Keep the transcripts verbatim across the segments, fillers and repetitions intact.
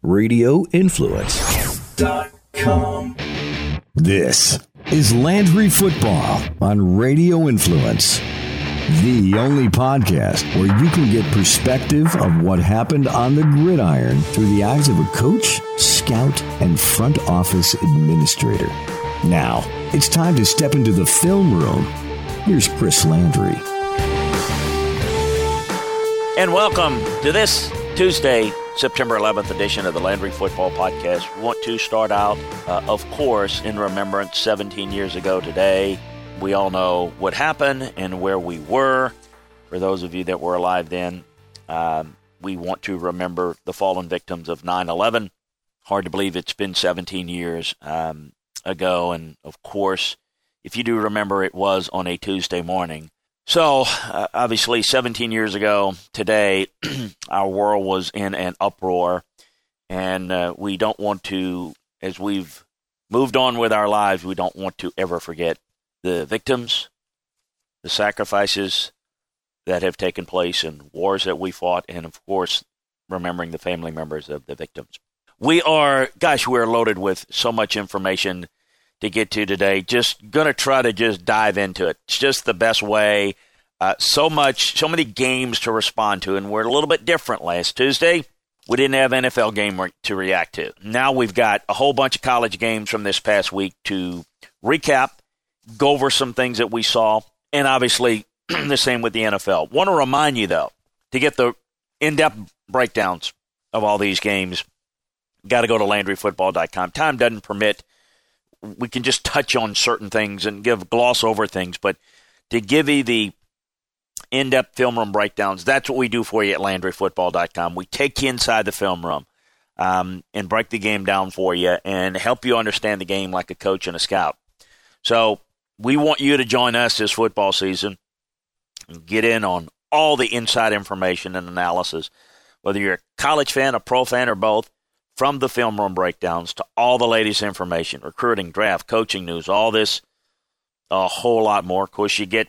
radio influence dot com. This is Landry Football on Radio Influence, the only podcast where you can get perspective of what happened on the gridiron through the eyes of a coach, scout, and front office administrator. Now, it's time to step into the film room. Here's Chris Landry. And welcome to this Tuesday, September eleventh edition of the Landry Football Podcast. We want to start out, uh, of course, in remembrance seventeen years ago today. We all know what happened and where we were. For those of you that were alive then, um, we want to remember the fallen victims of nine eleven. Hard to believe it's been seventeen years um, ago. And, of course, if you do remember, it was on a Tuesday morning. So, uh, obviously, seventeen years ago today, our world was in an uproar, and uh, we don't want to, as we've moved on with our lives, we don't want to ever forget the victims, the sacrifices that have taken place in wars that we fought, and, of course, remembering the family members of the victims. We are, gosh, we're loaded with so much information to get to today. Just going to try to just dive into it. It's just the best way. Uh, so much, so many games to respond to, and we're a little bit different. Last Tuesday, we didn't have N F L game re- to react to. Now we've got a whole bunch of college games from this past week to recap, go over some things that we saw, and obviously the same with the N F L. Want to remind you, though, to get the in-depth breakdowns of all these games, got to go to Landry Football dot com. Time doesn't permit. We can just touch on certain things and give gloss over things, but to give you the in-depth film room breakdowns, that's what we do for you at Landry Football dot com. We take you inside the film room um, and break the game down for you and help you understand the game like a coach and a scout. So we want you to join us this football season and get in on all the inside information and analysis, whether you're a college fan, a pro fan, or both. From the film room breakdowns to all the latest information, recruiting, draft, coaching news, all this, a whole lot more. Of course, you get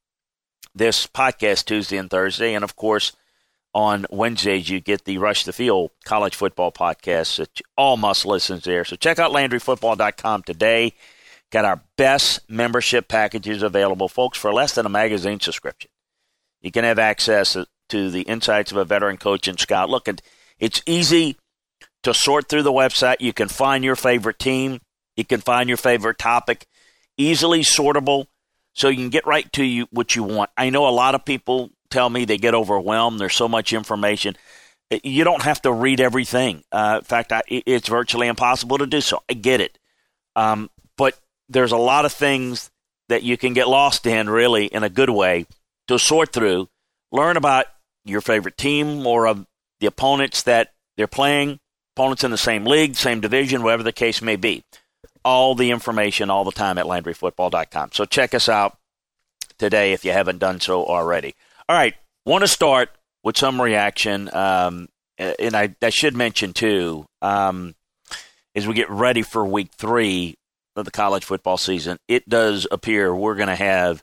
this podcast Tuesday and Thursday, and, of course, on Wednesdays you get the Rush the Field college football podcast. That all must listens there. So check out Landry Football dot com today. Got our best membership packages available, folks, for less than a magazine subscription. You can have access to the insights of a veteran coach and scout. Look, it's easy to sort through the website. You can find your favorite team. You can find your favorite topic. Easily sortable, so you can get right to you what you want. I know a lot of people tell me they get overwhelmed. There's so much information. You don't have to read everything. Uh, in fact, I, it's virtually impossible to do so. I get it. Um, but there's a lot of things that you can get lost in, really, in a good way, to sort through. Learn about your favorite team or of the opponents that they're playing. Opponents in the same league, same division, whatever the case may be. All the information all the time at Landry Football dot com. So check us out today if you haven't done so already. All right, want to start with some reaction. Um, and I, I should mention, too, um, as we get ready for week three of the college football season, it does appear we're going to have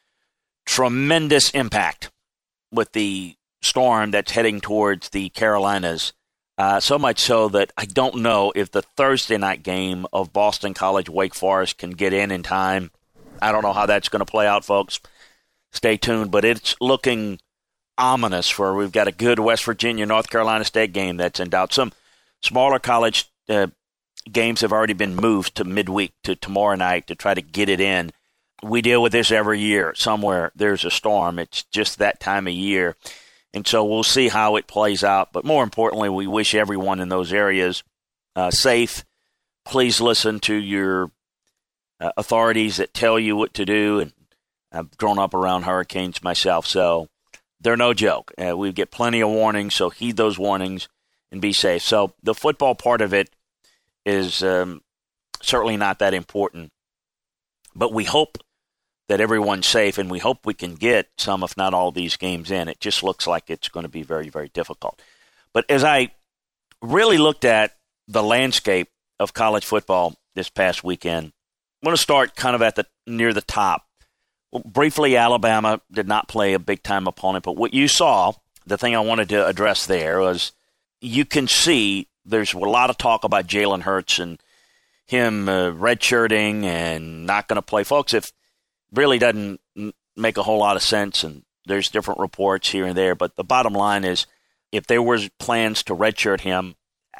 tremendous impact with the storm that's heading towards the Carolinas. Uh, so much so that I don't know if the Thursday night game of Boston College Wake Forest can get in in time. I don't know how that's going to play out, folks. Stay tuned, but it's looking ominous for we've got a good West Virginia, North Carolina State game that's in doubt. Some smaller college uh, games have already been moved to midweek to tomorrow night to try to get it in. We deal with this every year. Somewhere there's a storm. It's just that time of year. And so we'll see how it plays out. But more importantly, we wish everyone in those areas uh, safe. Please listen to your uh, authorities that tell you what to do. And I've grown up around hurricanes myself, so they're no joke. Uh, we get plenty of warnings, so heed those warnings and be safe. So the football part of it is um, certainly not that important. But we hope that everyone's safe, and we hope we can get some, if not all, these games in. It just looks like it's going to be very, very difficult. But as I really looked at the landscape of college football this past weekend, I'm going to start kind of at the near the top. Well, briefly, Alabama did not play a big-time opponent, but what you saw, the thing I wanted to address there was you can see there's a lot of talk about Jalen Hurts and him uh, redshirting and not going to play. Folks, if really doesn't make a whole lot of sense, and there's different reports here and there, but the bottom line is if there was plans to redshirt him,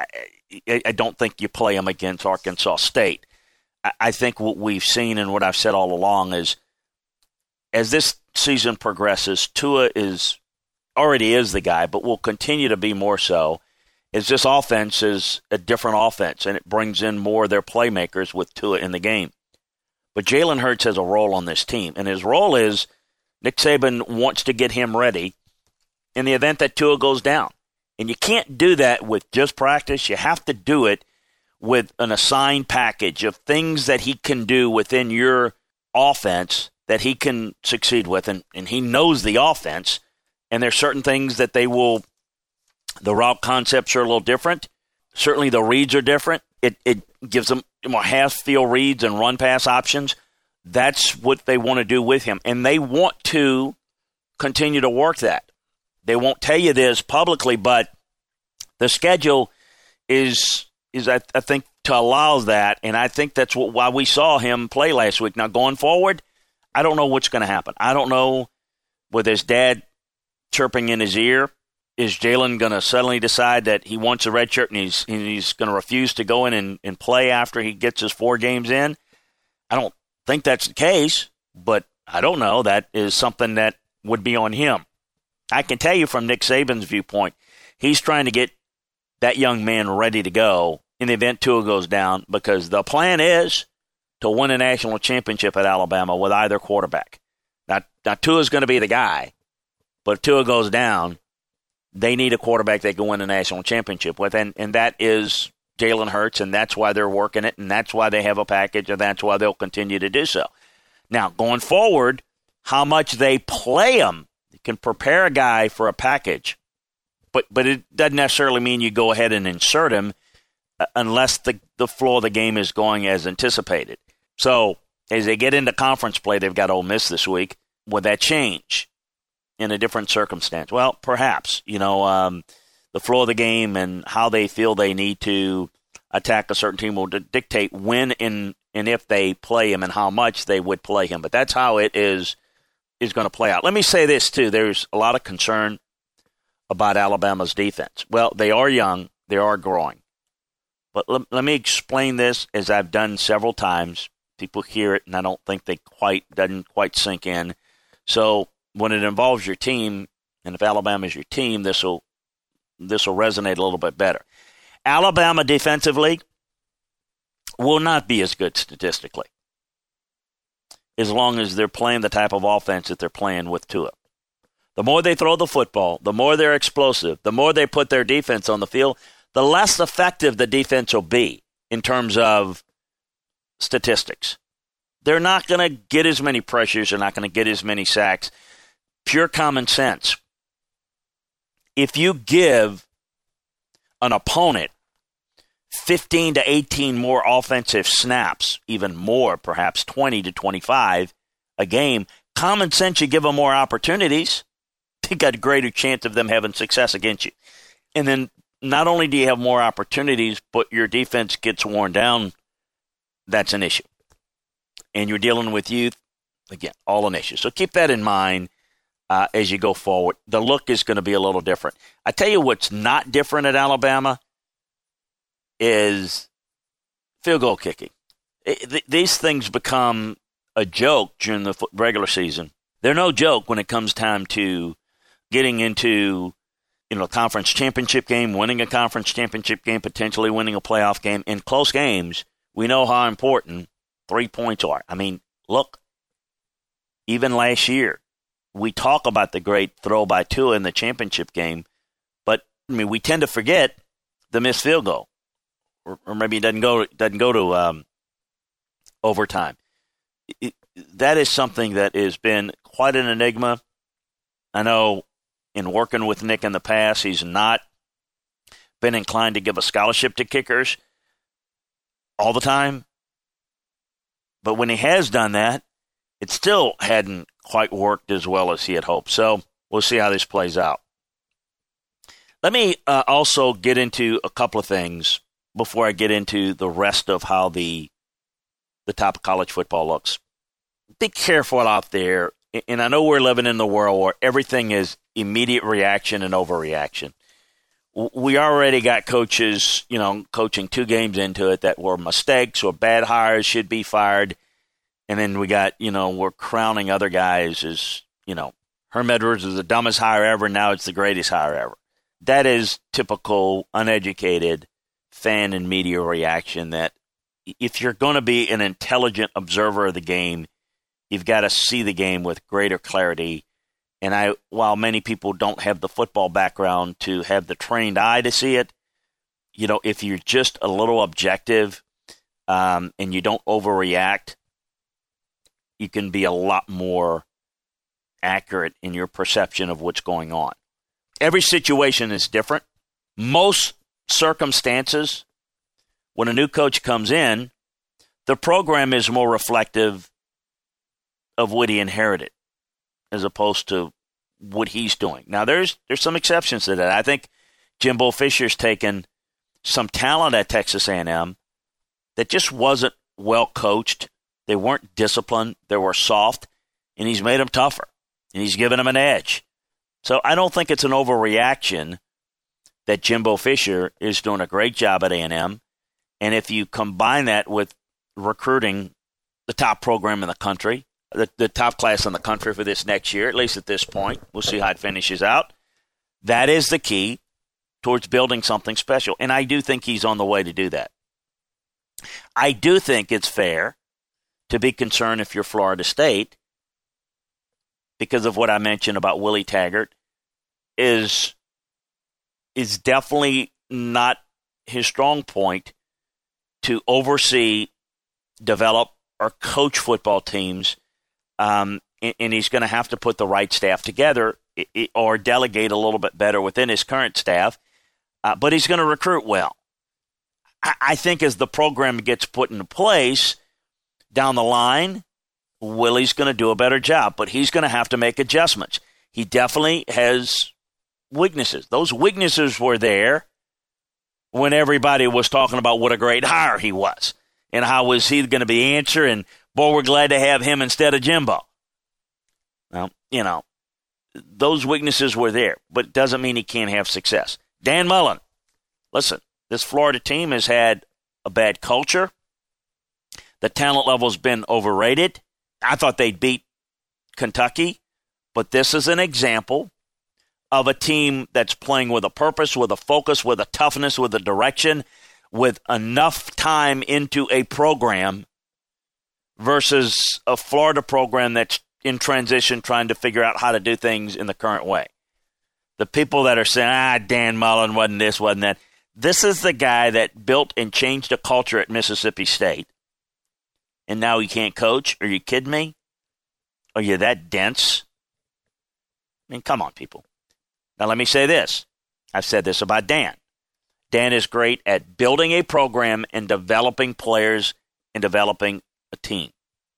I, I don't think you play him against Arkansas State. I, I think what we've seen and what I've said all along is as this season progresses, Tua is already is the guy, but will continue to be more so, as this offense is a different offense, and it brings in more of their playmakers with Tua in the game. But Jalen Hurts has a role on this team, and his role is Nick Saban wants to get him ready in the event that Tua goes down. And you can't do that with just practice. You have to do it with an assigned package of things that he can do within your offense that he can succeed with, and, and he knows the offense. And there's certain things that they will, the route concepts are a little different. Certainly the reads are different. It it gives them more half-field reads and run-pass options. That's what they want to do with him. And they want to continue to work that. They won't tell you this publicly, but the schedule is, is I, I think, to allow that. And I think that's what, why we saw him play last week. Now, going forward, I don't know what's going to happen. I don't know with his dad chirping in his ear. Is Jalen going to suddenly decide that he wants a red shirt and he's, and he's going to refuse to go in and, and play after he gets his four games in? I don't think that's the case, but I don't know. That is something that would be on him. I can tell you from Nick Saban's viewpoint, he's trying to get that young man ready to go in the event Tua goes down, because the plan is to win a national championship at Alabama with either quarterback. Now, now Tua's going to be the guy, but if Tua goes down, they need a quarterback they can win a national championship with, and, and that is Jalen Hurts, and that's why they're working it, and that's why they have a package, and that's why they'll continue to do so. Now, going forward, how much they play him can prepare a guy for a package, but but it doesn't necessarily mean you go ahead and insert him uh, unless the, the flow of the game is going as anticipated. So as they get into conference play, they've got Ole Miss this week. Would that change in a different circumstance? Well, perhaps. You know, um, the flow of the game and how they feel they need to attack a certain team will d- dictate when and, and if they play him and how much they would play him. But that's how it is is going to play out. Let me say this, too. There's a lot of concern about Alabama's defense. Well, they are young. They are growing. But let, let me explain this as I've done several times. People hear it, and I don't think they quite doesn't quite sink in. So when it involves your team, and if Alabama is your team, this will this will resonate a little bit better. Alabama defensively will not be as good statistically as long as they're playing the type of offense that they're playing with Tua. The more they throw the football, the more they're explosive, the more they put their defense on the field, the less effective the defense will be in terms of statistics. They're not going to get as many pressures. They're not going to get as many sacks. Pure common sense. If you give an opponent fifteen to eighteen more offensive snaps, even more, perhaps twenty to twenty-five a game, common sense, you give them more opportunities. They got a greater chance of them having success against you. And then not only do you have more opportunities, but your defense gets worn down. That's an issue. And you're dealing with youth, again, all an issue. So keep that in mind uh, as you go forward. The look is going to be a little different. I tell you what's not different at Alabama is field goal kicking. It, th- these things become a joke during the regular season. They're no joke when it comes time to getting into, you know, a conference championship game, winning a conference championship game, potentially winning a playoff game. In close games, we know how important three points are. I mean, look, even last year, we talk about the great throw by Tua in the championship game, but I mean, we tend to forget the missed field goal. Or, or maybe it doesn't go doesn't go to um, overtime. It, that is something that has been quite an enigma. I know in working with Nick in the past, he's not been inclined to give a scholarship to kickers all the time. But when he has done that, it still hadn't quite worked as well as he had hoped. So we'll see how this plays out. Let me uh, also get into a couple of things before I get into the rest of how the the top of college football looks. Be careful out there, and I know we're living in the world where everything is immediate reaction and overreaction. We already got coaches, you know, coaching two games into it that were mistakes or bad hires, should be fired. And then we got, you know, we're crowning other guys as, you know, Herm Edwards is the dumbest hire ever. Now it's the greatest hire ever. That is typical uneducated fan and media reaction that if you're going to be an intelligent observer of the game, you've got to see the game with greater clarity. And I, while many people don't have the football background to have the trained eye to see it, you know, if you're just a little objective um, and you don't overreact, you can be a lot more accurate in your perception of what's going on. Every situation is different. Most circumstances, when a new coach comes in, the program is more reflective of what he inherited as opposed to what he's doing. Now, there's there's some exceptions to that. I think Jimbo Fisher's taken some talent at Texas A and M that just wasn't well coached. They weren't disciplined. They were soft, and he's made them tougher, and he's given them an edge. So I don't think it's an overreaction that Jimbo Fisher is doing a great job at A and M. And if you combine that with recruiting the top program in the country, the, the top class in the country for this next year, at least at this point, we'll see how it finishes out, that is the key towards building something special. And I do think he's on the way to do that. I do think it's fair to be concerned if you're Florida State, because of what I mentioned about Willie Taggart, is is definitely not his strong point to oversee, develop, or coach football teams, um, and, and he's going to have to put the right staff together or delegate a little bit better within his current staff, uh, but he's going to recruit well. I, I think as the program gets put into place down the line, Willie's going to do a better job, but he's going to have to make adjustments. He definitely has weaknesses. Those weaknesses were there when everybody was talking about what a great hire he was and how was he going to be answering, boy, we're glad to have him instead of Jimbo. Well, you know, those weaknesses were there, but it doesn't mean he can't have success. Dan Mullen, listen, this Florida team has had a bad culture. The talent level's been overrated. I thought they'd beat Kentucky, but this is an example of a team that's playing with a purpose, with a focus, with a toughness, with a direction, with enough time into a program versus a Florida program that's in transition trying to figure out how to do things in the current way. The people that are saying, ah, Dan Mullen wasn't this, wasn't that. This is the guy that built and changed the culture at Mississippi State. And now he can't coach? Are you kidding me? Are you that dense? I mean, come on, people. Now, let me say this. I've said this about Dan. Dan is great at building a program and developing players and developing a team.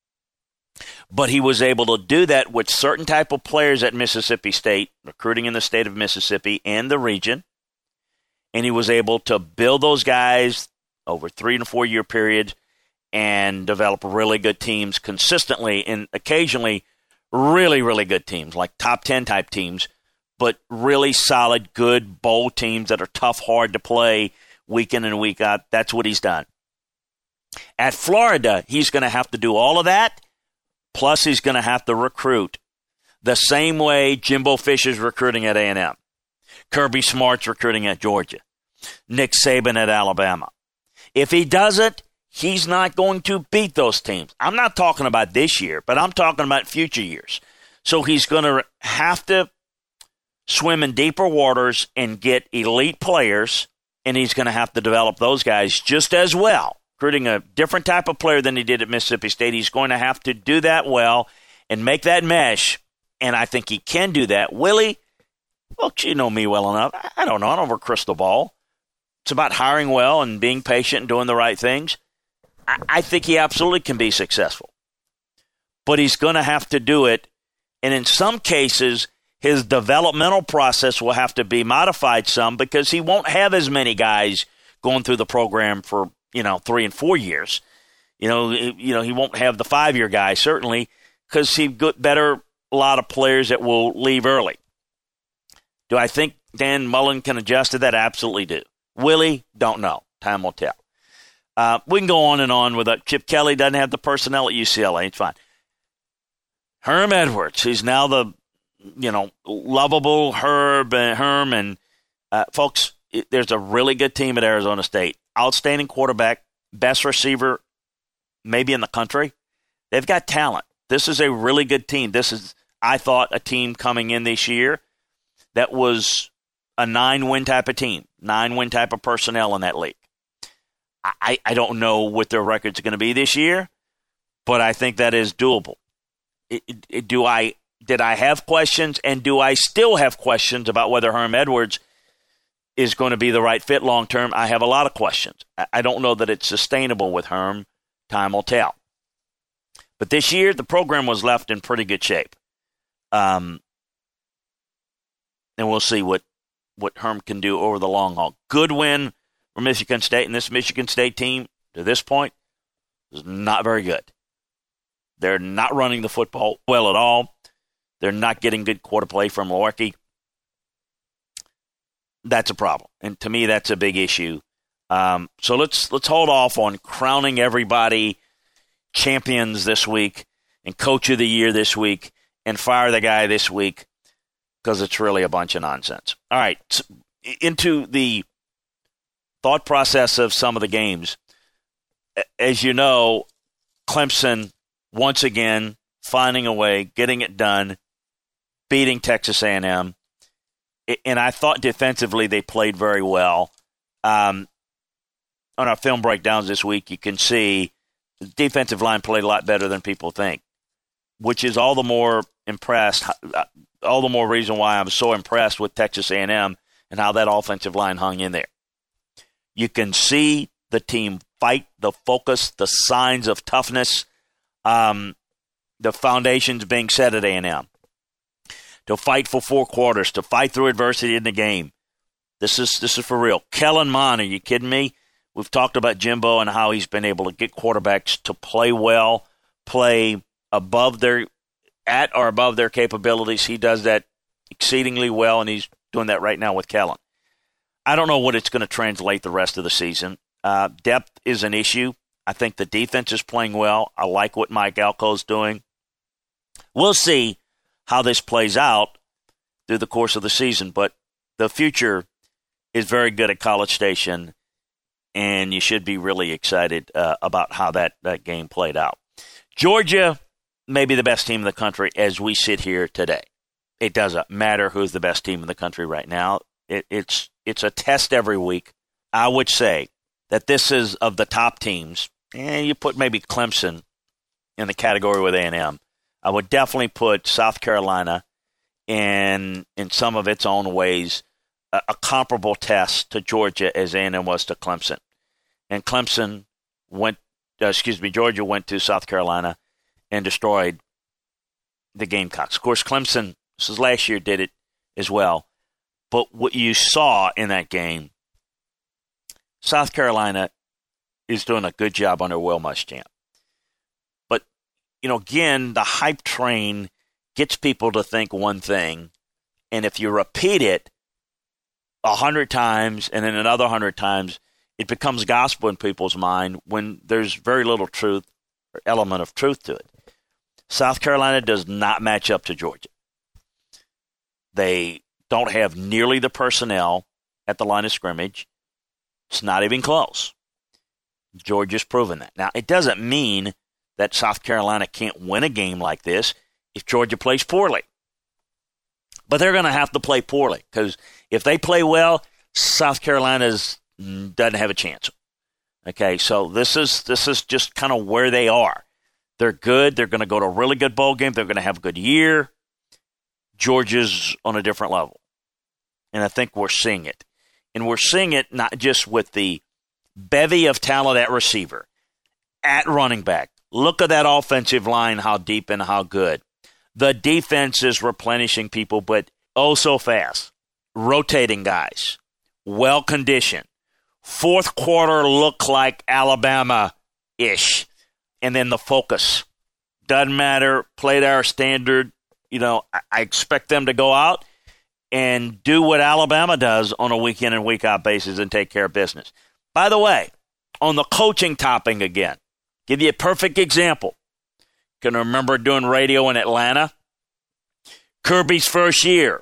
But he was able to do that with certain type of players at Mississippi State, recruiting in the state of Mississippi and the region. And he was able to build those guys over three and four year periods and develop really good teams consistently and occasionally really, really good teams, like top ten type teams, but really solid, good bowl teams that are tough, hard to play week in and week out. That's what he's done. At Florida, he's going to have to do all of that, plus he's going to have to recruit the same way Jimbo Fisher's recruiting at A and M, Kirby Smart's recruiting at Georgia, Nick Saban at Alabama. If he doesn't, he's not going to beat those teams. I'm not talking about this year, but I'm talking about future years. So he's going to have to swim in deeper waters and get elite players, and he's going to have to develop those guys just as well. Recruiting a different type of player than he did at Mississippi State. He's going to have to do that well and make that mesh, and I think he can do that. Willie, well, you know me well enough. I don't know. I don't have a crystal ball. It's about hiring well and being patient and doing the right things. I, I think he absolutely can be successful. But he's going to have to do it, and in some cases, his developmental process will have to be modified some because he won't have as many guys going through the program for, you know, three and four years. You know, you know, he won't have the five-year guy, certainly, because he got better a lot of players that will leave early. Do I think Dan Mullen can adjust to that? Absolutely do. Will he? Don't know. Time will tell. Uh, we can go on and on with that. Chip Kelly doesn't have the personnel at U C L A. It's fine. Herm Edwards, he's now the, you know, lovable Herb and Herm. And, uh, folks, it, there's a really good team at Arizona State. Outstanding quarterback, best receiver maybe in the country. They've got talent. This is a really good team. This is, I thought, a team coming in this year that was a nine-win type of team, nine-win type of personnel in that league. I, I don't know what their record's going to be this year, but I think that is doable. It, it, do I did I have questions, and do I still have questions about whether Herm Edwards is going to be the right fit long term? I have a lot of questions. I, I don't know that it's sustainable with Herm. Time will tell. But this year, the program was left in pretty good shape. Um, and we'll see what, what Herm can do over the long haul. Good win for Michigan State, and this Michigan State team, to this point, is not very good. They're not running the football well at all. They're not getting good quarter play from Lewerke. That's a problem. And to me, that's a big issue. Um, so let's let's hold off on crowning everybody champions this week and coach of the year this week and fire the guy this week because it's really a bunch of nonsense. All right, so into the thought process of some of the games. As you know, Clemson, once again, finding a way, getting it done, beating Texas A and M. And I thought defensively they played very well. Um, on our film breakdowns this week, you can see the defensive line played a lot better than people think, which is all the more impressed, all the more reason why I'm so impressed with Texas A and M and how that offensive line hung in there. You can see the team fight, the focus, the signs of toughness, um, the foundations being set at A and M. To fight for four quarters, to fight through adversity in the game. This is this is for real. Kellen Mond, are you kidding me? We've talked about Jimbo and how he's been able to get quarterbacks to play well, play above their, at or above their capabilities. He does that exceedingly well, and he's doing that right now with Kellen. I don't know what it's going to translate the rest of the season. Uh, depth is an issue. I think the defense is playing well. I like what Mike Elko's doing. We'll see how this plays out through the course of the season, but the future is very good at College Station, and you should be really excited uh, about how that, that game played out. Georgia may be the best team in the country as we sit here today. It doesn't matter who's the best team in the country right now. It, it's it's a test every week. I would say that this is of the top teams, and you put maybe Clemson in the category with A and M. I would definitely put South Carolina in, in some of its own ways, a, a comparable test to Georgia as A and M was to Clemson. And Clemson went, uh, excuse me, Georgia went to South Carolina and destroyed the Gamecocks. Of course, Clemson, this is last year, did it as well. But what you saw in that game, South Carolina is doing a good job under Will Muschamp. But, you know, again, the hype train gets people to think one thing, and if you repeat it a hundred times and then another hundred times, it becomes gospel in people's mind when there's very little truth or element of truth to it. South Carolina does not match up to Georgia. They don't have nearly the personnel at the line of scrimmage. It's not even close. Georgia's proven that. Now, it doesn't mean that South Carolina can't win a game like this if Georgia plays poorly. But they're going to have to play poorly because if they play well, South Carolina's doesn't have a chance. Okay, so this is this is just kind of where they are. They're good. They're going to go to a really good bowl game. They're going to have a good year. Georgia's on a different level. And I think we're seeing it. And we're seeing it not just with the bevy of talent at receiver, at running back. Look at that offensive line, how deep and how good. The defense is replenishing people, but oh so fast. Rotating guys. Well-conditioned. Fourth quarter look like Alabama-ish. And then the focus. Doesn't matter. Played our standard. You know, I expect them to go out and do what Alabama does on a week-in and week-out basis and take care of business. By the way, on the coaching topic again, give you a perfect example. Can remember doing radio in Atlanta? Kirby's first year.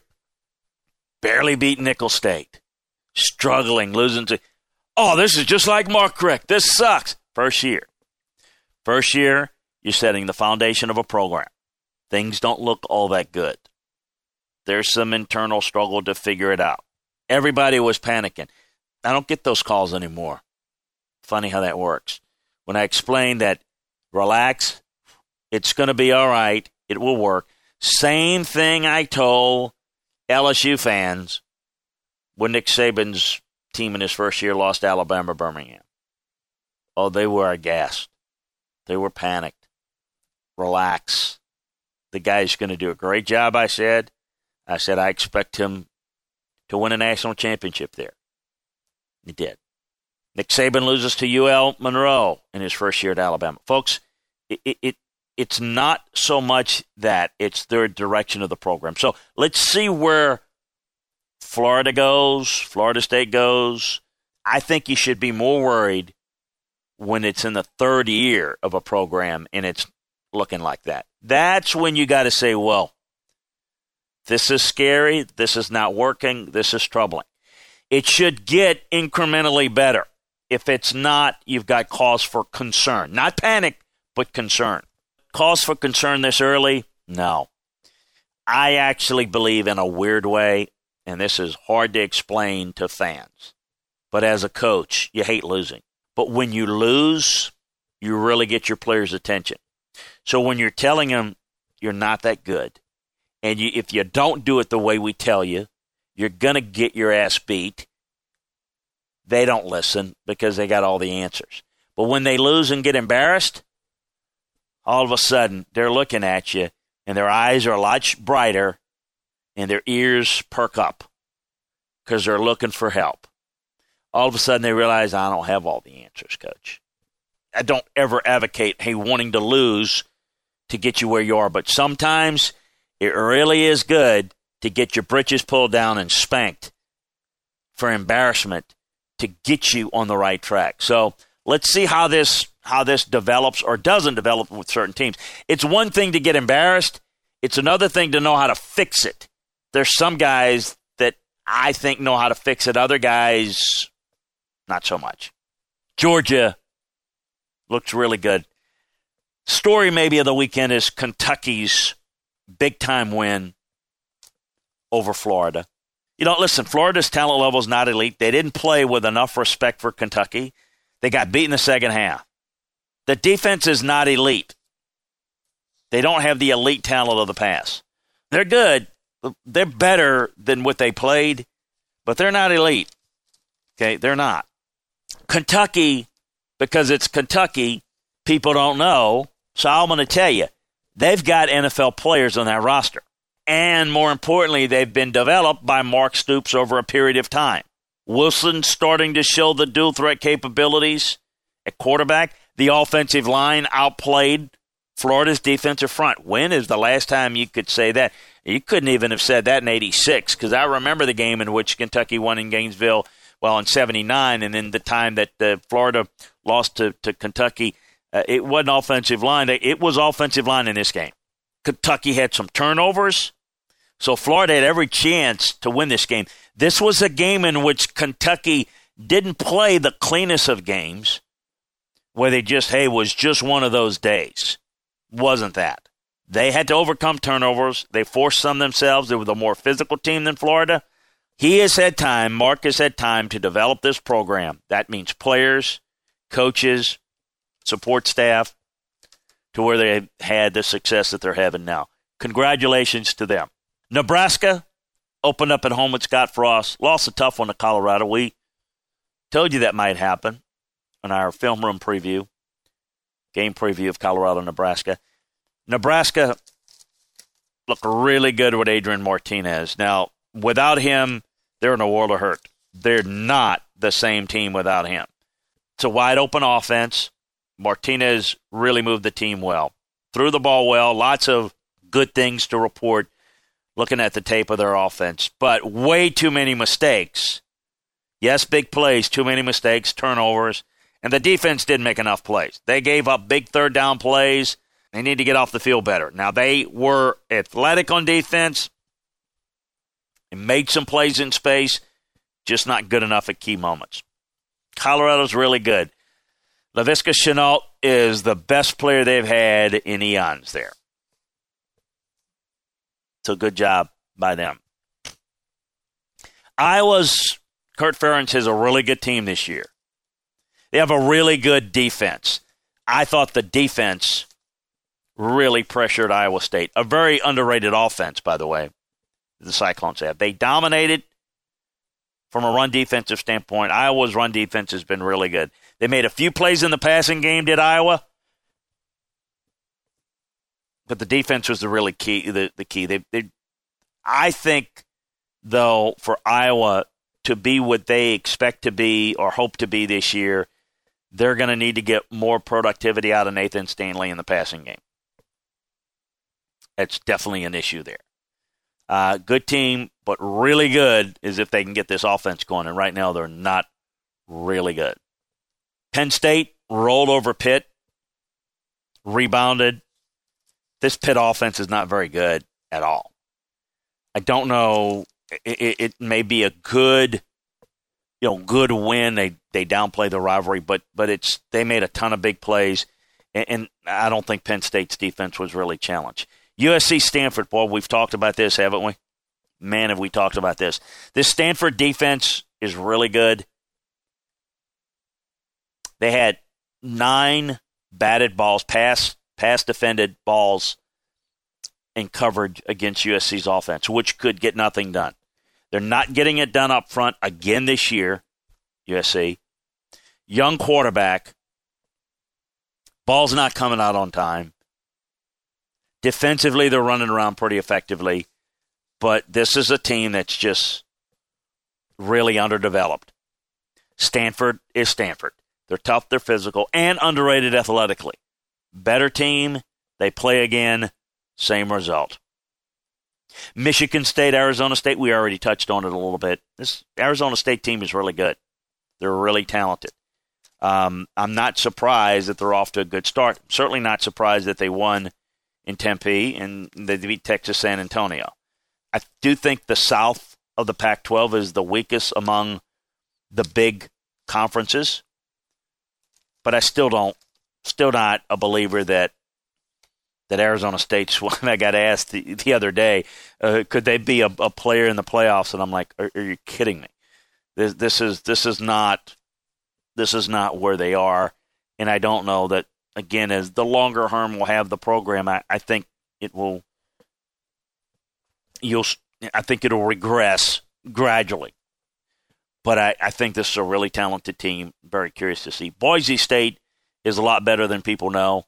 Barely beat Nicholls State. Struggling, losing to, oh, this is just like Mark Richt. This sucks. First year. First year, you're setting the foundation of a program. Things don't look all that good. There's some internal struggle to figure it out. Everybody was panicking. I don't get those calls anymore. Funny how that works. When I explain that, relax, it's going to be all right, it will work. Same thing I told L S U fans when Nick Saban's team in his first year lost to Alabama Birmingham. Oh, they were aghast. They were panicked. Relax. The guy's going to do a great job, I said. I said I expect him to win a national championship there. He did. Nick Saban loses to U L Monroe in his first year at Alabama. Folks, it, it, it it's not so much that, it's their direction of the program. So let's see where Florida goes, Florida State goes. I think you should be more worried when it's in the third year of a program and it's looking like that. That's when you got to say, well, this is scary, this is not working, this is troubling. It should get incrementally better. If it's not, you've got cause for concern. Not panic, but concern. Cause for concern this early? No. I actually believe in a weird way, and this is hard to explain to fans, but as a coach, you hate losing. But when you lose, you really get your players' attention. So when you're telling them you're not that good, and you, if you don't do it the way we tell you, you're going to get your ass beat, they don't listen because they got all the answers. But when they lose and get embarrassed, all of a sudden they're looking at you and their eyes are a lot brighter and their ears perk up because they're looking for help. All of a sudden they realize, I don't have all the answers, Coach. I don't ever advocate, hey, wanting to lose to get you where you are. But sometimes it really is good to get your britches pulled down and spanked for embarrassment to get you on the right track. So let's see how this how this develops or doesn't develop with certain teams. It's one thing to get embarrassed. It's another thing to know how to fix it. There's some guys that I think know how to fix it. Other guys, not so much. Georgia looks really good. Story maybe of the weekend is Kentucky's big-time win over Florida. You know, listen, Florida's talent level is not elite. They didn't play with enough respect for Kentucky. They got beat in the second half. The defense is not elite. They don't have the elite talent of the past. They're good. They're better than what they played, but they're not elite. Okay, they're not. Kentucky, because it's Kentucky, people don't know. So I'm going to tell you, they've got N F L players on that roster. And more importantly, they've been developed by Mark Stoops over a period of time. Wilson's starting to show the dual threat capabilities at quarterback. The offensive line outplayed Florida's defensive front. When is the last time you could say that? You couldn't even have said that in eighty-six, because I remember the game in which Kentucky won in Gainesville, well, in seventy-nine, and then the time that uh, Florida lost to, to Kentucky. Uh, it wasn't offensive line. It was offensive line in this game. Kentucky had some turnovers, so Florida had every chance to win this game. This was a game in which Kentucky didn't play the cleanest of games, where they just, hey, was just one of those days. Wasn't that. They had to overcome turnovers. They forced some themselves. They were the more physical team than Florida. He has had time, Mark has had time to develop this program. That means players, coaches, support staff, to where they had the success that they're having now. Congratulations to them. Nebraska opened up at home with Scott Frost. Lost a tough one to Colorado. We told you that might happen in our film room preview, game preview of Colorado, Nebraska. Nebraska look really good with Adrian Martinez. Now, without him, they're in a world of hurt. They're not the same team without him. It's a wide-open offense. Martinez really moved the team well. Threw the ball well. Lots of good things to report looking at the tape of their offense. But way too many mistakes. Yes, big plays, too many mistakes, turnovers. And the defense didn't make enough plays. They gave up big third down plays. They need to get off the field better. Now, they were athletic on defense and made some plays in space, just not good enough at key moments. Colorado's really good. Laviska Shenault is the best player they've had in eons there. So good job by them. Iowa's Kurt Ferentz has a really good team this year. They have a really good defense. I thought the defense really pressured Iowa State. A very underrated offense, by the way, the Cyclones have. They dominated from a run defensive standpoint. Iowa's run defense has been really good. They made a few plays in the passing game, did Iowa? But the defense was the really key. The, the key. They, they, I think, though, for Iowa to be what they expect to be or hope to be this year, they're going to need to get more productivity out of Nathan Stanley in the passing game. That's definitely an issue there. Uh, good team, but really good is if they can get this offense going. And right now, they're not really good. Penn State rolled over Pitt, rebounded. This Pitt offense is not very good at all. I don't know. It, it, it may be a good, you know, good win. They they downplay the rivalry, but but it's they made a ton of big plays, and, and I don't think Penn State's defense was really challenged. U S C Stanford, boy, we've talked about this, haven't we? Man, have we talked about this. This Stanford defense is really good. They had nine batted balls, pass, pass defended balls in coverage against U S C's offense, which could get nothing done. They're not getting it done up front again this year, U S C. Young quarterback. Ball's not coming out on time. Defensively, they're running around pretty effectively. But this is a team that's just really underdeveloped. Stanford is Stanford. They're tough, they're physical, and underrated athletically. Better team, they play again, same result. Michigan State, Arizona State, we already touched on it a little bit. This Arizona State team is really good. They're really talented. Um, I'm not surprised that they're off to a good start. I'm certainly not surprised that they won in Tempe and they beat Texas San Antonio. I do think the South of the Pac twelve is the weakest among the big conferences, but I still don't, still not a believer that that Arizona State's one. I got asked the, the other day, uh, could they be a, a player in the playoffs? And I'm like, are, are you kidding me? This, this is this is not this is not where they are, and I don't know that. Again, as the longer Herm will have the program, I, I think it will. You'll, I think it'll regress gradually. But I, I think this is a really talented team. Very curious to see. Boise State is a lot better than people know.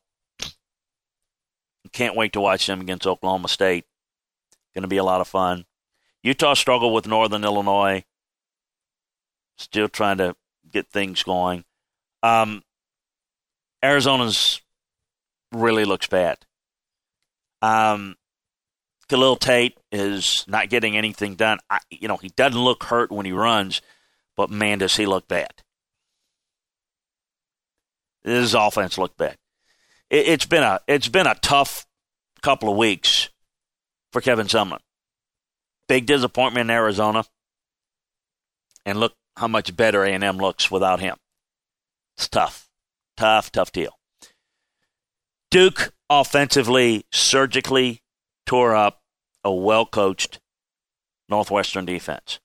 Can't wait to watch them against Oklahoma State. Going to be a lot of fun. Utah struggled with Northern Illinois. Still trying to get things going. Um. Arizona's really looks bad. Um, Khalil Tate is not getting anything done. I, you know, he doesn't look hurt when he runs, but man, does he look bad. His offense looked bad. It, it's been a it's been a tough couple of weeks for Kevin Sumlin. Big disappointment in Arizona, and look how much better A and M looks without him. It's tough. Tough, tough deal. Duke offensively, surgically tore up a well-coached Northwestern defense.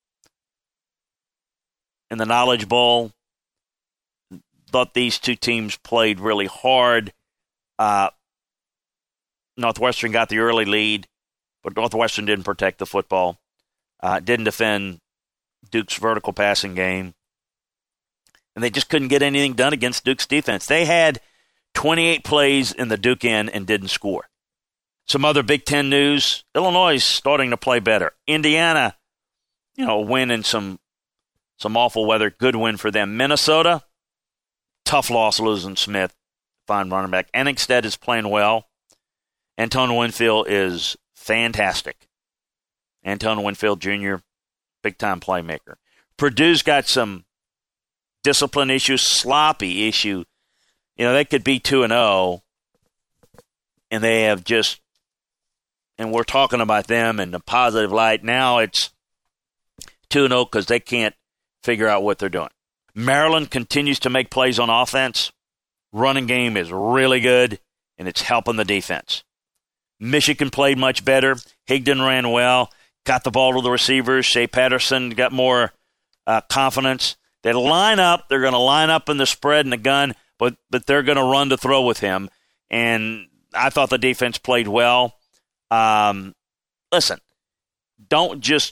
In the Knowledge Bowl, thought these two teams played really hard. Uh, Northwestern got the early lead, but Northwestern didn't protect the football, uh, didn't defend Duke's vertical passing game. And they just couldn't get anything done against Duke's defense. They had twenty-eight plays in the Duke end and didn't score. Some other Big Ten news. Illinois is starting to play better. Indiana, you know, win in some some awful weather. Good win for them. Minnesota, tough loss losing Smith. Fine running back. Enningstead is playing well. Antoine Winfield is fantastic. Antoine Winfield Junior, big-time playmaker. Purdue's got some discipline issues, sloppy issue. You know, they could be two and oh, and they have just, and we're talking about them in the positive light. Now it's two and oh because they can't figure out what they're doing. Maryland continues to make plays on offense. Running game is really good, and it's helping the defense. Michigan played much better. Higdon ran well, got the ball to the receivers. Shea Patterson got more uh, confidence. They line up. They're going to line up in the spread and the gun, but but they're going to run to throw with him. And I thought the defense played well. Um, listen, don't just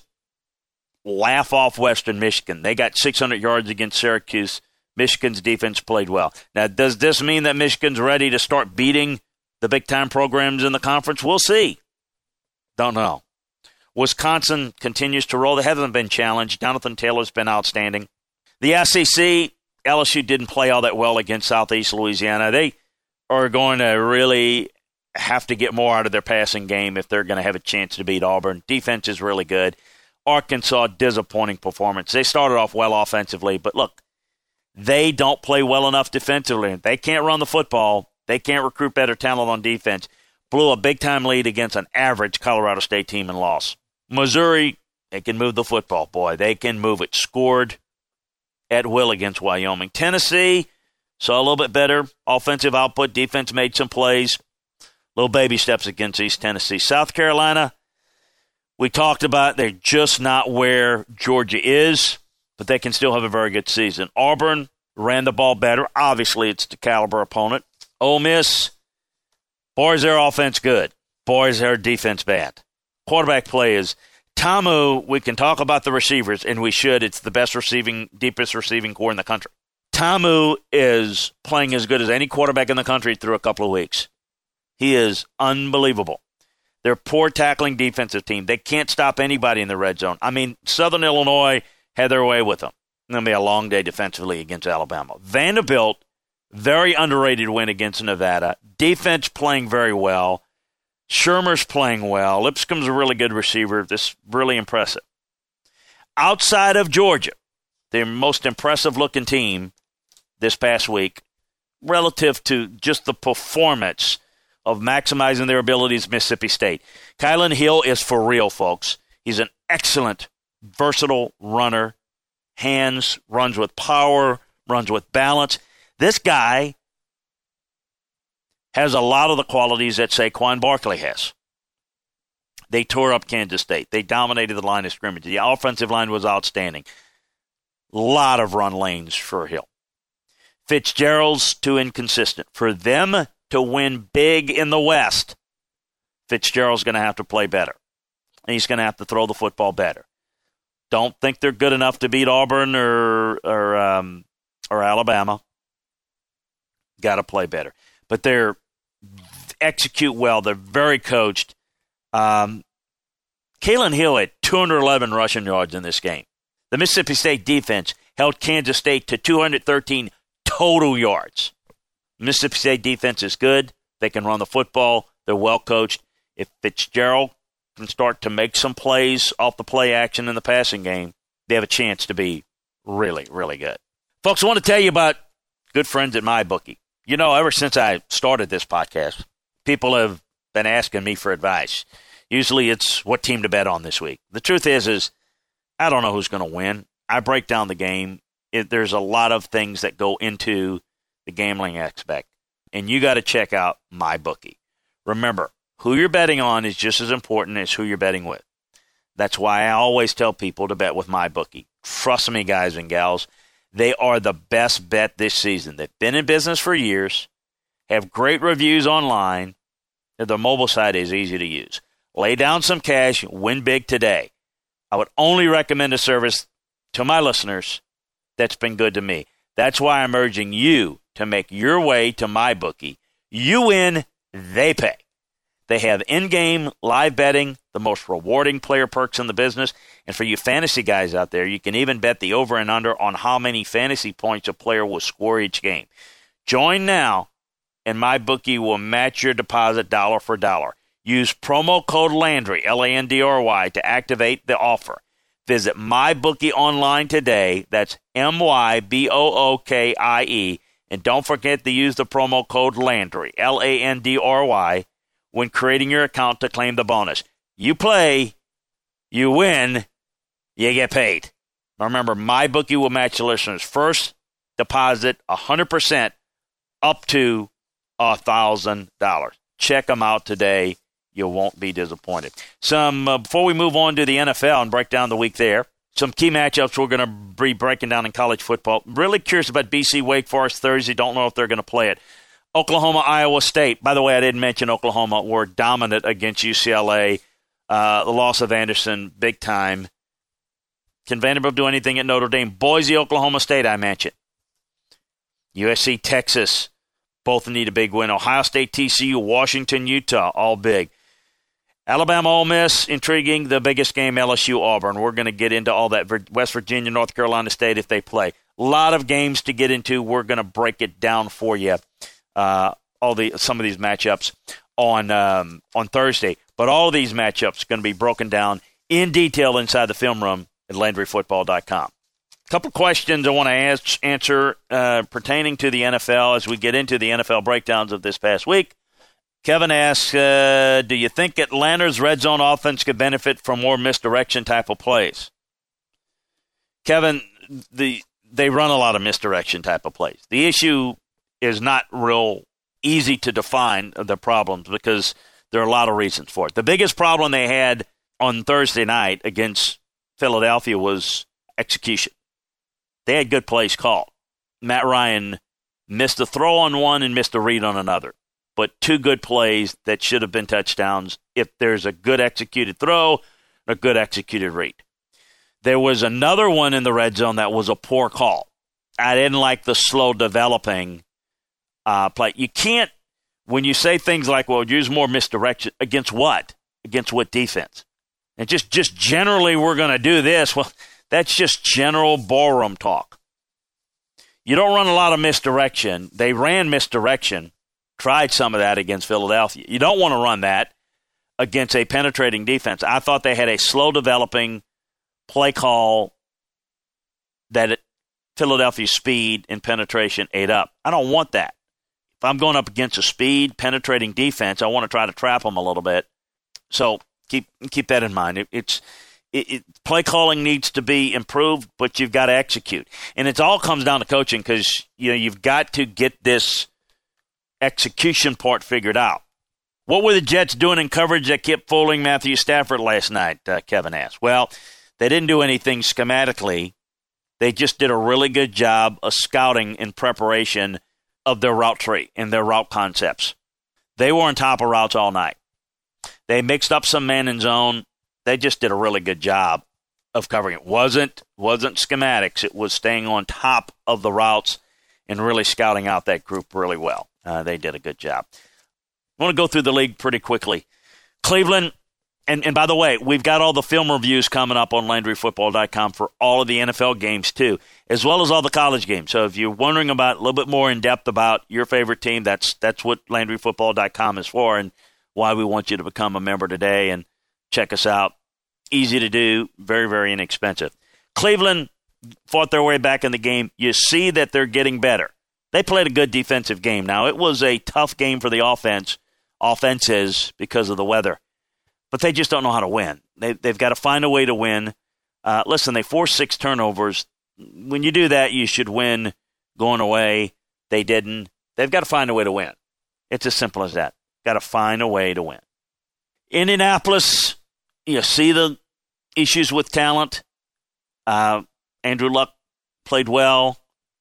laugh off Western Michigan. They got six hundred yards against Syracuse. Michigan's defense played well. Now, does this mean that Michigan's ready to start beating the big-time programs in the conference? We'll see. Don't know. Wisconsin continues to roll. They haven't been challenged. Jonathan Taylor's been outstanding. The S E C, L S U didn't play all that well against Southeast Louisiana. They are going to really have to get more out of their passing game if they're going to have a chance to beat Auburn. Defense is really good. Arkansas, disappointing performance. They started off well offensively, but look, they don't play well enough defensively. They can't run the football. They can't recruit better talent on defense. Blew a big-time lead against an average Colorado State team and lost. Missouri, they can move the football, boy. They can move it. Scored at will against Wyoming. Tennessee saw a little bit better offensive output. Defense made some plays. Little baby steps against East Tennessee. South Carolina, we talked about they're just not where Georgia is, but they can still have a very good season. Auburn ran the ball better. Obviously, it's the caliber opponent. Ole Miss, boy, is their offense good. Boy, is their defense bad. Quarterback play is Tamu. We can talk about the receivers, and we should. It's the best receiving, deepest receiving core in the country. Tamu is playing as good as any quarterback in the country through a couple of weeks. He is unbelievable. They're a poor tackling defensive team. They can't stop anybody in the red zone. I mean, Southern Illinois had their way with them. It's going to be a long day defensively against Alabama. Vanderbilt, very underrated win against Nevada. Defense playing very well. Shermer's playing well. Lipscomb's a really good receiver. This is really impressive. Outside of Georgia, their most impressive-looking team this past week, relative to just the performance of maximizing their abilities, Mississippi State. Kylan Hill is for real, folks. He's an excellent, versatile runner. Hands, runs with power, runs with balance. This guy has a lot of the qualities that Saquon Barkley has. They tore up Kansas State. They dominated the line of scrimmage. The offensive line was outstanding. A lot of run lanes for Hill. Fitzgerald's too inconsistent. For them to win big in the West, Fitzgerald's going to have to play better. And he's going to have to throw the football better. Don't think they're good enough to beat Auburn or or um, or Alabama. Got to play better. But they're execute well. They're very coached. Um, Kylan Hill had two hundred eleven rushing yards in this game. The Mississippi State defense held Kansas State to two hundred thirteen total yards. Mississippi State defense is good. They can run the football. They're well coached. If Fitzgerald can start to make some plays off the play action in the passing game, they have a chance to be really, really good. Folks, I want to tell you about good friends at MyBookie. You know, ever since I started this podcast, people have been asking me for advice. Usually it's what team to bet on this week. The truth is, is I don't know who's going to win. I break down the game. It, there's a lot of things that go into the gambling aspect, and you got to check out MyBookie. Remember, who you're betting on is just as important as who you're betting with. That's why I always tell people to bet with MyBookie. Trust me, guys and gals, they are the best bet this season. They've been in business for years, have great reviews online, and their mobile site is easy to use. Lay down some cash, win big today. I would only recommend a service to my listeners that's been good to me. That's why I'm urging you to make your way to MyBookie. You win, they pay. They have in-game live betting, the most rewarding player perks in the business. And for you fantasy guys out there, you can even bet the over and under on how many fantasy points a player will score each game. Join now, and MyBookie will match your deposit dollar for dollar. Use promo code Landry, L A N D R Y, to activate the offer. Visit MyBookie online today. That's M Y B O O K I E. And don't forget to use the promo code Landry, L A N D R Y, when creating your account to claim the bonus. You play, you win, you get paid. Remember, MyBookie will match the listeners' first deposit one hundred percent up to one thousand dollars. Check them out today. You won't be disappointed. Some uh, before we move on to the N F L and break down the week there, some key matchups we're going to be breaking down in college football. Really curious about B C Wake Forest Thursday. Don't know if they're going to play it. Oklahoma, Iowa State. By the way, I didn't mention Oklahoma were dominant against U C L A. Uh, the loss of Anderson, big time. Can Vanderbilt do anything at Notre Dame? Boise, Oklahoma State, I mentioned. U S C, Texas, both need a big win. Ohio State, T C U, Washington, Utah, all big. Alabama, Ole Miss, intriguing. The biggest game, L S U, Auburn. We're going to get into all that. West Virginia, North Carolina State, if they play. A lot of games to get into. We're going to break it down for you. Uh, all the some of these matchups on um, on Thursday. But all of these matchups are going to be broken down in detail inside the film room at Landry Football dot com. A couple questions I want to ask, answer uh, pertaining to the N F L as we get into the N F L breakdowns of this past week. Kevin asks, uh, do you think Atlanta's red zone offense could benefit from more misdirection type of plays? Kevin, the they run a lot of misdirection type of plays. The issue is not real easy to define the problems because there are a lot of reasons for it. The biggest problem they had on Thursday night against Philadelphia was execution. They had good plays called. Matt Ryan missed a throw on one and missed a read on another. But two good plays that should have been touchdowns if there's a good executed throw, a good executed read. There was another one in the red zone that was a poor call. I didn't like the slow developing uh, play. You can't, when you say things like, well, use more misdirection, against what? Against what defense? And just, just generally we're going to do this. Well, that's just general ballroom talk. You don't run a lot of misdirection. They ran misdirection. Tried some of that against Philadelphia. You don't want to run that against a penetrating defense. I thought they had a slow-developing play call that it, Philadelphia's speed and penetration ate up. I don't want that. If I'm going up against a speed, penetrating defense, I want to try to trap them a little bit. So keep keep that in mind. It, it's it, it, play calling needs to be improved, but you've got to execute. And it all comes down to coaching because you know you've got to get this execution part figured out. What were the Jets doing in coverage that kept fooling Matthew Stafford last night, uh, Kevin asked. Well, they didn't do anything schematically. They just did a really good job of scouting in preparation of their route tree and their route concepts. They were on top of routes all night. They mixed up some man in zone. They just did a really good job of covering it. Wasn't, wasn't schematics. It was staying on top of the routes and really scouting out that group really well. Uh, they did a good job. I want to go through the league pretty quickly. Cleveland, and, and by the way, we've got all the film reviews coming up on Landry Football dot com for all of the N F L games too, as well as all the college games. So if you're wondering about a little bit more in depth about your favorite team, that's that's what Landry Football dot com is for and why we want you to become a member today and check us out. Easy to do, very, very inexpensive. Cleveland fought their way back in the game. You see that they're getting better. They played a good defensive game. Now, it was a tough game for the offense, offenses because of the weather. But they just don't know how to win. They, they've got to find a way to win. Uh, listen, they forced six turnovers. When you do that, you should win going away. They didn't. They've got to find a way to win. It's as simple as that. Got to find a way to win. Indianapolis, you see the issues with talent. Uh, Andrew Luck played well.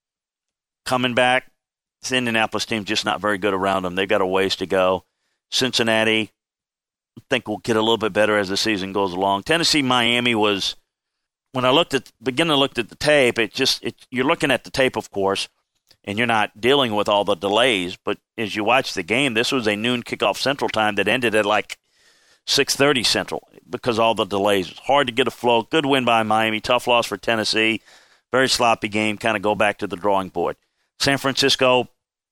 Coming back, this Indianapolis team just not very good around them. They've got a ways to go. Cincinnati, I think will get a little bit better as the season goes along. Tennessee, Miami was, when I looked at, beginning to look at the tape, it just, it, you're looking at the tape, of course, and you're not dealing with all the delays. But as you watch the game, this was a noon kickoff Central Time that ended at like six thirty Central because all the delays. It was hard to get a flow. Good win by Miami. Tough loss for Tennessee. Very sloppy game. Kind of go back to the drawing board. San Francisco,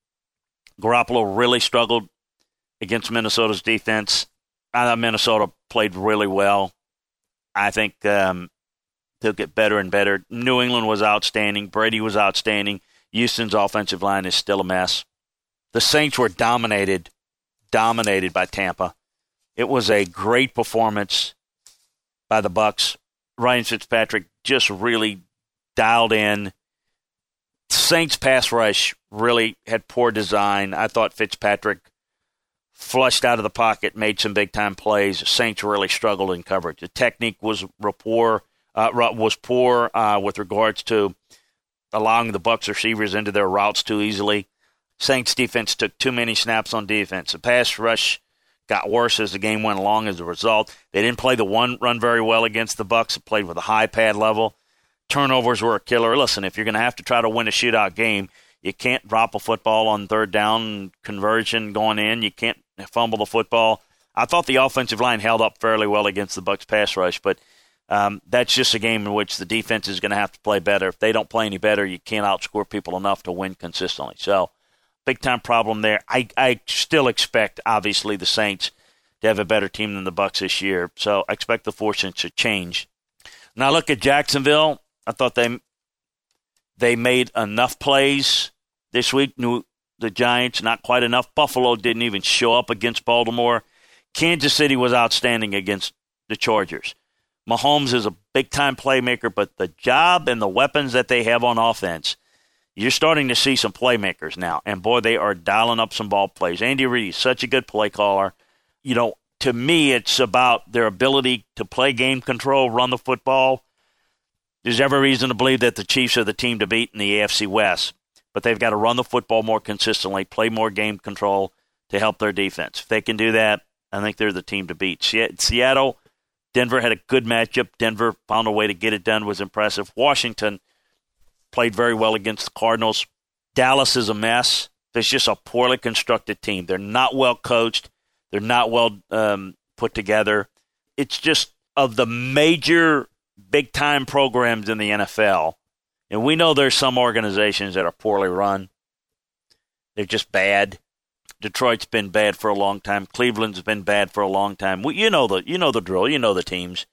Garoppolo really struggled against Minnesota's defense. I thought Minnesota played really well. I think um, they'll get better and better. New England was outstanding. Brady was outstanding. Houston's offensive line is still a mess. The Saints were dominated, dominated by Tampa. It was a great performance by the Bucs. Ryan Fitzpatrick just really dialed in. Saints pass rush really had poor design. I thought Fitzpatrick flushed out of the pocket, made some big-time plays. Saints really struggled in coverage. The technique was poor, uh, was poor uh, with regards to allowing the Bucs receivers into their routes too easily. Saints defense took too many snaps on defense. The pass rush got worse as the game went along as a result. They didn't play the one run very well against the Bucs. It played with a high pad level. Turnovers were a killer. Listen, if you're going to have to try to win a shootout game, you can't drop a football on third down conversion going in. You can't fumble the football. I thought the offensive line held up fairly well against the Bucs pass rush, but um, that's just a game in which the defense is going to have to play better. If they don't play any better, you can't outscore people enough to win consistently. So, big-time problem there. I, I still expect, obviously, the Saints to have a better team than the Bucs this year, so I expect the fortunes to change. Now, look at Jacksonville. I thought they they made enough plays this week. The Giants, not quite enough. Buffalo didn't even show up against Baltimore. Kansas City was outstanding against the Chargers. Mahomes is a big-time playmaker, but the job and the weapons that they have on offense, you're starting to see some playmakers now. And, boy, they are dialing up some ball plays. Andy Reid is such a good play caller. You know, to me, it's about their ability to play game control, run the football. There's every reason to believe that the Chiefs are the team to beat in the A F C West, but they've got to run the football more consistently, play more game control to help their defense. If they can do that, I think they're the team to beat. Seattle, Denver had a good matchup. Denver found a way to get it done, was impressive. Washington played very well against the Cardinals. Dallas is a mess. There's just a poorly constructed team. They're not well coached. They're not well um, put together. It's just of the major big-time programs in the N F L, and we know there's some organizations that are poorly run. They're just bad. Detroit's been bad for a long time. Cleveland's been bad for a long time. We, you know the you know the drill. You know the teams.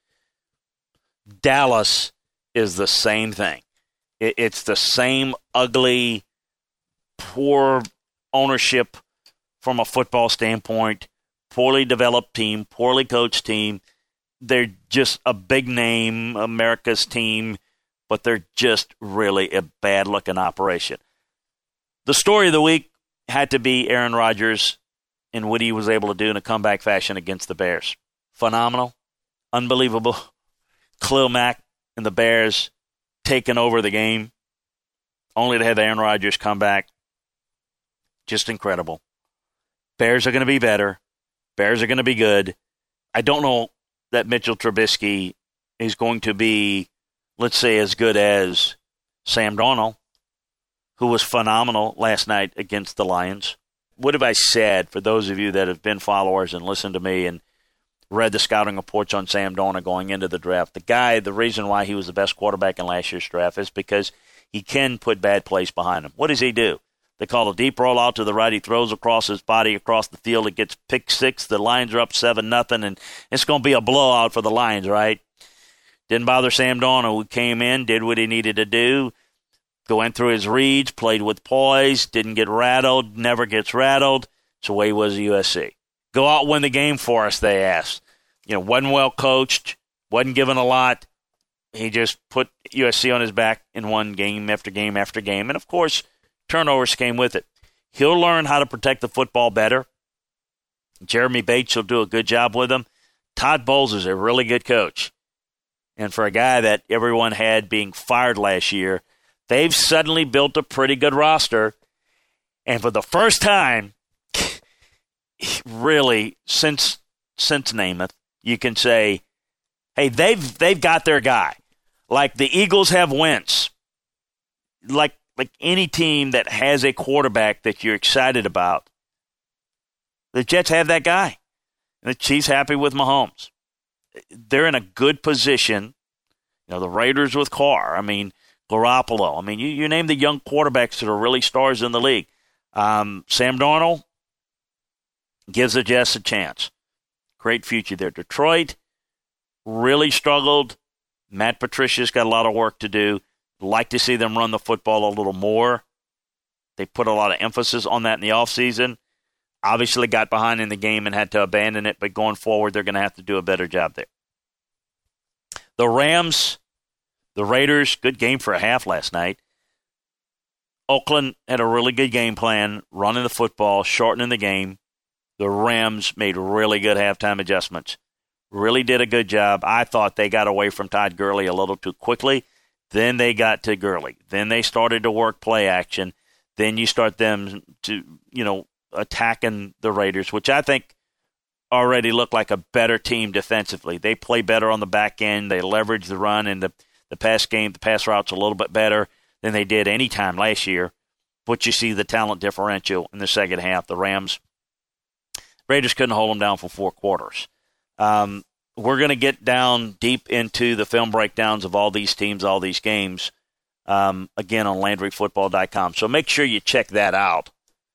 Dallas is the same thing. It, it's the same ugly, poor ownership from a football standpoint, poorly developed team, poorly coached team. They're just a big name, America's team, but they're just really a bad-looking operation. The story of the week had to be Aaron Rodgers and what he was able to do in a comeback fashion against the Bears. Phenomenal, unbelievable. Khalil Mack and the Bears taking over the game, only to have Aaron Rodgers come back. Just incredible. Bears are going to be better. Bears are going to be good. I don't know that Mitchell Trubisky is going to be, let's say, as good as Sam Darnold, who was phenomenal last night against the Lions. What have I said for those of you that have been followers and listened to me and read the scouting reports on Sam Darnold going into the draft? The guy, the reason why he was the best quarterback in last year's draft is because he can put bad plays behind him. What does he do? They call a deep roll out to the right. He throws across his body across the field. It gets pick six. The Lions are up seven nothing, and it's going to be a blowout for the Lions, right? Didn't bother Sam Darnold, who came in, did what he needed to do, going through his reads, played with poise, didn't get rattled, never gets rattled. It's the way he was at U S C. Go out and win the game for us, they asked. You know, wasn't well coached, wasn't given a lot. He just put U S C on his back and won game after game after game. And, of course, turnovers came with it. He'll learn how to protect the football better. Jeremy Bates will do a good job with him. Todd Bowles is a really good coach. And for a guy that everyone had being fired last year, they've suddenly built a pretty good roster. And for the first time, really, since since Namath, you can say, hey, they've they've got their guy. Like the Eagles have Wentz. Like like any team that has a quarterback that you're excited about, the Jets have that guy. And the Chiefs happy with Mahomes. They're in a good position. You know, the Raiders with Carr. I mean, Garoppolo. I mean, you, you name the young quarterbacks that are really stars in the league. Um, Sam Darnold gives the Jets a chance. Great future there. Detroit really struggled. Matt Patricia's got a lot of work to do. Like to see them run the football a little more. They put a lot of emphasis on that in the offseason. Obviously got behind in the game and had to abandon it, but going forward, they're going to have to do a better job there. The Rams, the Raiders, good game for a half last night. Oakland had a really good game plan, running the football, shortening the game. The Rams made really good halftime adjustments. Really did a good job. I thought they got away from Todd Gurley a little too quickly. Then they got to Gurley. Then they started to work play action. Then you start them to, you know, attacking the Raiders, which I think already look like a better team defensively. They play better on the back end. They leverage the run and the, the pass game, the pass routes a little bit better than they did any time last year. But you see the talent differential in the second half. The Rams, Raiders couldn't hold them down for four quarters. Um, we're going to get down deep into the film breakdowns of all these teams, all these games, um, again on Landry Football dot com. So make sure you check that out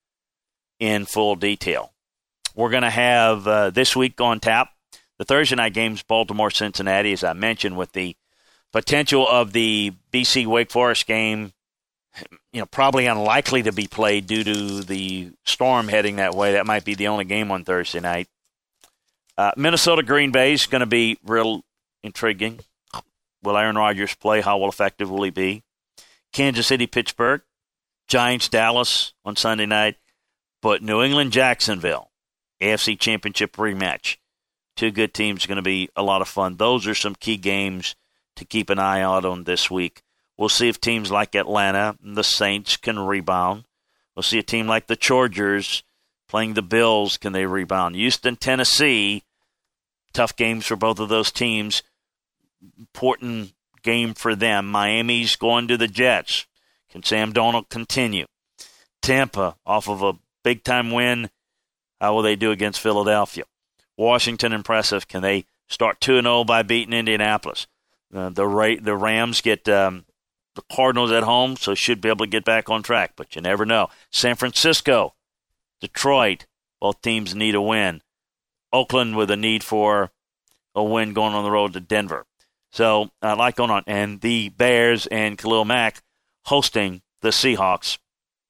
in full detail. We're going to have uh, this week on tap the Thursday night games, Baltimore-Cincinnati, as I mentioned, with the potential of the B C Wake Forest game, you know, probably unlikely to be played due to the storm heading that way. That might be the only game on Thursday night. Uh, Minnesota Green Bay is going to be real intriguing. Will Aaron Rodgers play? How will effective will he be? Kansas City Pittsburgh, Giants Dallas on Sunday night, but New England Jacksonville, A F C Championship rematch. Two good teams, going to be a lot of fun. Those are some key games to keep an eye out on this week. We'll see if teams like Atlanta and the Saints can rebound. We'll see a team like the Chargers playing the Bills, can they rebound? Houston, Tennessee, tough games for both of those teams. Important game for them. Miami's going to the Jets. Can Sam Darnold continue? Tampa, off of a big-time win, how will they do against Philadelphia? Washington, impressive. Can they start two and oh by beating Indianapolis? Uh, the Ra- the Rams get um, the Cardinals at home, so should be able to get back on track, but you never know. San Francisco, Detroit, both teams need a win. Oakland with a need for a win going on the road to Denver. So I like going on. And the Bears and Khalil Mack hosting the Seahawks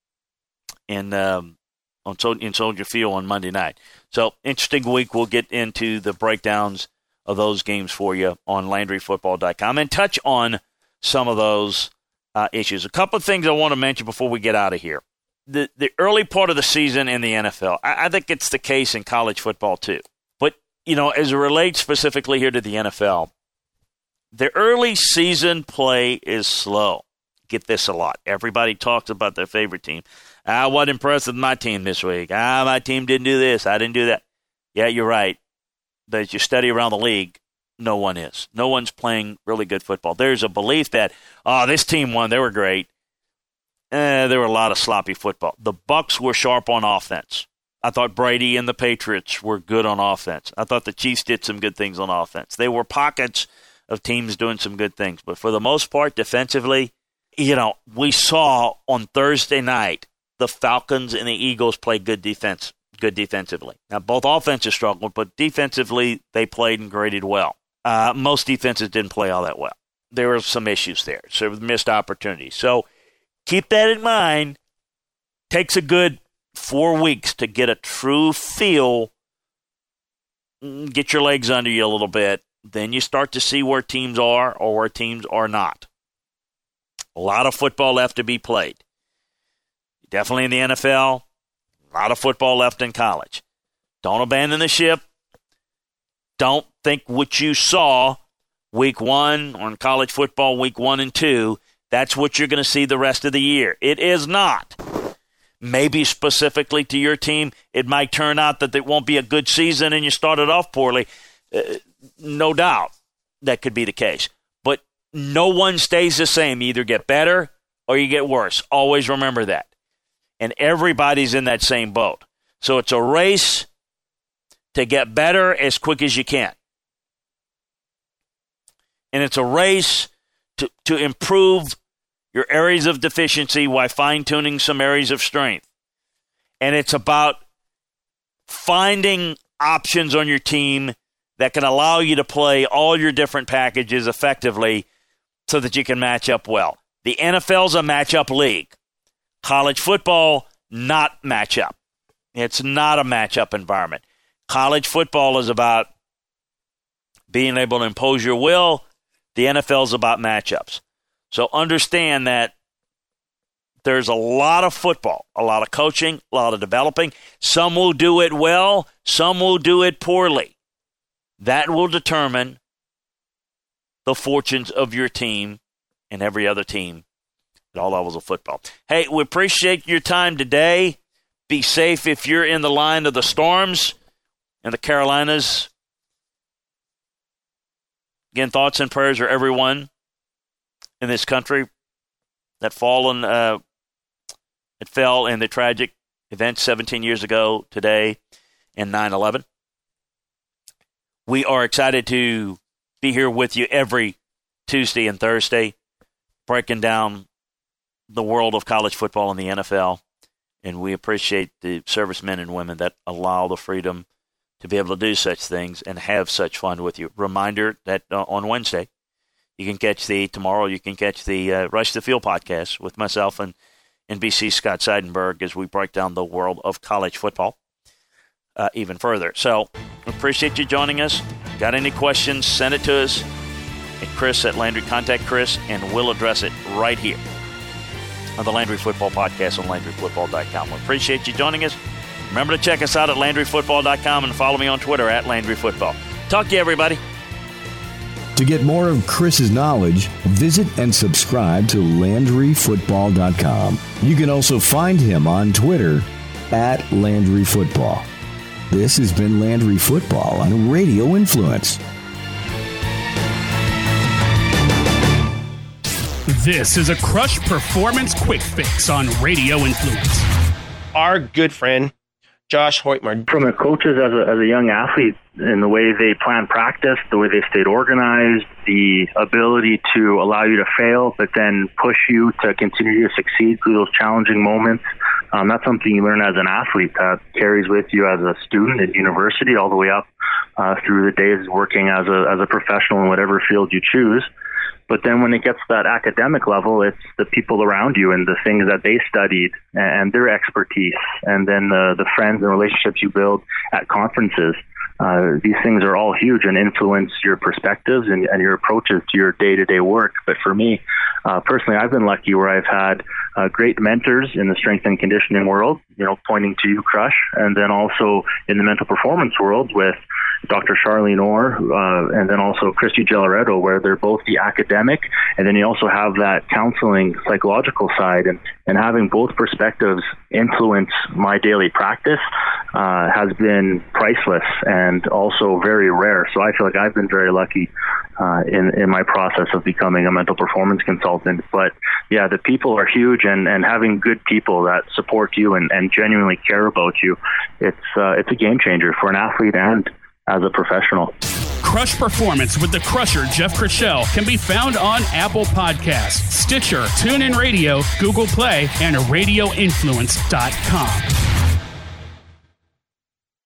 in um, on Sol- in Soldier Field on Monday night. So interesting week. We'll get into the breakdowns of those games for you on Landry Football dot com and touch on some of those uh, issues. A couple of things I want to mention before we get out of here. The the early part of the season in the N F L, I, I think it's the case in college football too. But, you know, as it relates specifically here to the N F L, the early season play is slow. Get this a lot. Everybody talks about their favorite team. I wasn't impressed with my team this week. Ah, my team didn't do this. I didn't do that. Yeah, you're right. But as you study around the league, no one is. No one's playing really good football. There's a belief that, oh, this team won. They were great. Eh, there were a lot of sloppy football. The Bucs were sharp on offense. I thought Brady and the Patriots were good on offense. I thought the Chiefs did some good things on offense. There were pockets of teams doing some good things. But for the most part, defensively, you know, we saw on Thursday night the Falcons and the Eagles play good defense, good defensively. Now, both offenses struggled, but defensively they played and graded well. Uh, most defenses didn't play all that well. There were some issues there, so missed opportunities. So keep that in mind. Takes a good four weeks to get a true feel, get your legs under you a little bit. Then you start to see where teams are or where teams are not. A lot of football left to be played. Definitely in the N F L. A lot of football left in college. Don't abandon the ship. Don't think what you saw week one on college football, week one and two, that's what you're going to see the rest of the year. It is not. Maybe specifically to your team, it might turn out that it won't be a good season and you started off poorly. Uh, no doubt that could be the case. But no one stays the same. You either get better or you get worse. Always remember that. And everybody's in that same boat. So it's a race to get better as quick as you can. And it's a race to, to improve your areas of deficiency while fine-tuning some areas of strength. And it's about finding options on your team that can allow you to play all your different packages effectively so that you can match up well. The N F L's a matchup league. College football, not matchup. It's not a matchup environment. College football is about being able to impose your will. The N F L is about matchups. So understand that there's a lot of football, a lot of coaching, a lot of developing. Some will do it well, some will do it poorly. That will determine the fortunes of your team and every other team at all levels of football. Hey, we appreciate your time today. Be safe if you're in the line of the storms in the Carolinas. Again, thoughts and prayers are everyone in this country that fallen, uh, that fell in the tragic event seventeen years ago today in nine eleven. We are excited to be here with you every Tuesday and Thursday, breaking down the world of college football and the N F L. And we appreciate the servicemen and women that allow the freedom to be able to do such things and have such fun with you. Reminder that uh, on Wednesday, you can catch the, tomorrow you can catch the uh, Rush the Field podcast with myself and N B C Scott Seidenberg as we break down the world of college football uh, even further. So appreciate you joining us. Got any questions, send it to us at Chris at Landry. Contact Chris, and we'll address it right here on the Landry Football Podcast on Landry Football dot com. We appreciate you joining us. Remember to check us out at Landry Football dot com and follow me on Twitter at Landry Football. Talk to you, everybody. To get more of Chris's knowledge, visit and subscribe to Landry Football dot com. You can also find him on Twitter at Landry Football. This has been Landry Football on Radio Influence. This is a Crush Performance Quick Fix on Radio Influence. Our good friend, Josh Hoytmer. From the coaches as a, as a young athlete, in the way they plan practice, the way they stayed organized, the ability to allow you to fail, but then push you to continue to succeed through those challenging moments. Um, that's something you learn as an athlete that carries with you as a student at university all the way up uh, through the days working as a as a professional in whatever field you choose. But then when it gets to that academic level, it's the people around you and the things that they studied and their expertise, and then the, the friends and relationships you build at conferences. Uh, these things are all huge and influence your perspectives and, and your approaches to your day-to-day work. But for me, uh, personally, I've been lucky where I've had uh, great mentors in the strength and conditioning world, you know, pointing to you, Crush, and then also in the mental performance world with Doctor Charlene Orr, uh, and then also Christy Gelaretto, where they're both the academic, and then you also have that counseling, psychological side, and, and having both perspectives influence my daily practice uh, has been priceless and also very rare. So I feel like I've been very lucky uh, in, in my process of becoming a mental performance consultant. But yeah, the people are huge, and, and having good people that support you and, and genuinely care about you, it's uh, it's a game changer for an athlete and as a professional. Crush Performance with the Crusher, Jeff Krischel, can be found on Apple Podcasts, Stitcher, TuneIn Radio, Google Play, and radio influence dot com.